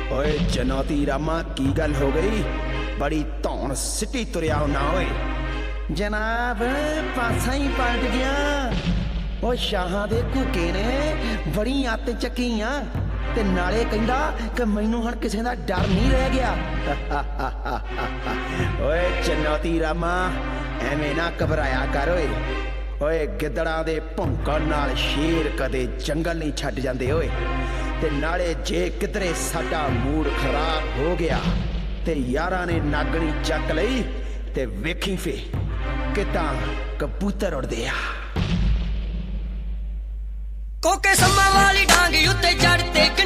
ਓਏ ਚੁਣੌਤੀ ਰਾਮਾ ਕੀ ਗੱਲ ਹੋ ਗਈ? ਬੜੀ ਧੌਣ ਸਿੱਟੀ ਤੁਰਿਆ ਨਾ ਓਏ। ਜਨਾਬ ਪਾਸਾ ਹੀ ਪਲਟ ਗਿਆ। ਉਹ ਸ਼ਾਹਾਂ ਦੇ ਘੂਕੇ ਨੇ ਬੜੀ ਅੱਤ ਚੱਕੀ ਆ ਤੇ ਨਾਲੇ ਕਹਿੰਦਾ ਕਿ ਮੈਨੂੰ ਹੁਣ ਕਿਸੇ ਦਾ ਡਰ ਨਹੀਂ ਰਹਿ ਗਿਆ। ਓਏ ਚੁਣੌਤੀ ਰਾਮਾ ਐਵੇਂ ਨਾ ਘਬਰਾਇਆ ਕਰ ਓਏ। ਓਏ ਗਿੱਦੜਾਂ ਦੇ ਭੌਂਕਣ ਨਾਲ ਸ਼ੇਰ ਕਦੇ ਜੰਗਲ ਨਹੀਂ ਛੱਡ ਜਾਂਦੇ ਓਏ। ਤੇ ਨਾਲੇ ਜੇ ਕਿਧਰੇ ਸਾਡਾ ਮੂਡ ਖਰਾਬ ਹੋ ਗਿਆ ਤੇ ਯਾਰਾਂ ਨੇ ਨਾਗਣੀ ਚੱਕ ਲਈ ਤੇ ਵੇਖੀ ਫੇ ਕਿਦਾਂ ਕਬੂਤਰ ਉੜਦੇ ਆ। ਕੋਕੇ ਸੰਮਾਂ ਵਾਲੀ ਡਾਂਗ ਉੱਤੇ ਚੜ੍ਹ ਤੇ